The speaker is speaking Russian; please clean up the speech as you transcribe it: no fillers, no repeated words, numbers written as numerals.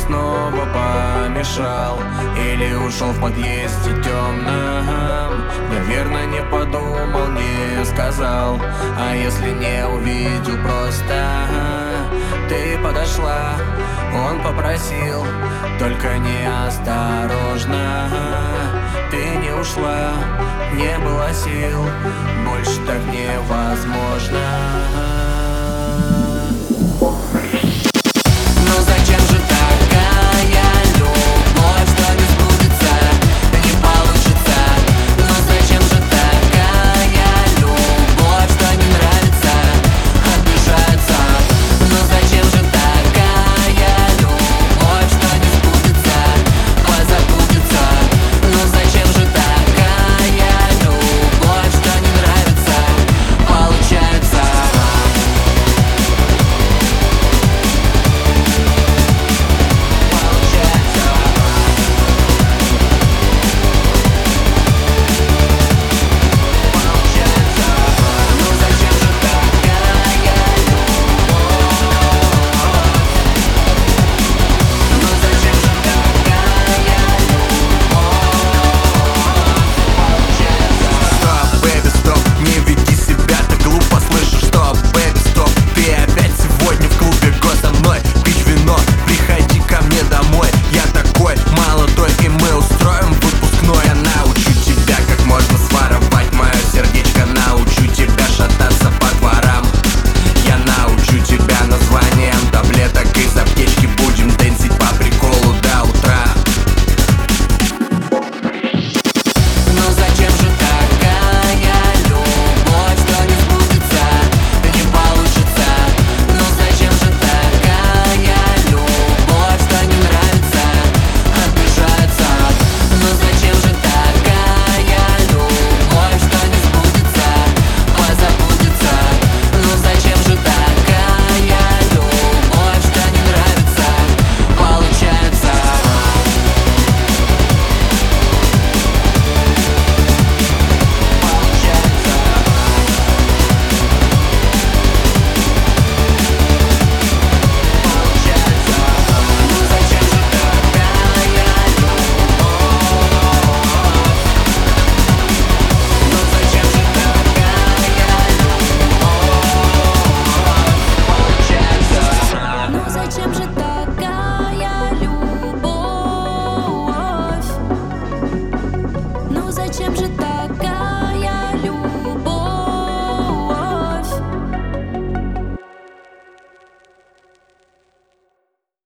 снова помешал или ушел в подъезде темном. Наверное, не подумал, не сказал. А если не увидел просто? Ты подошла, он попросил, только неосторожно. Ты не ушла, не было сил, больше так невозможно.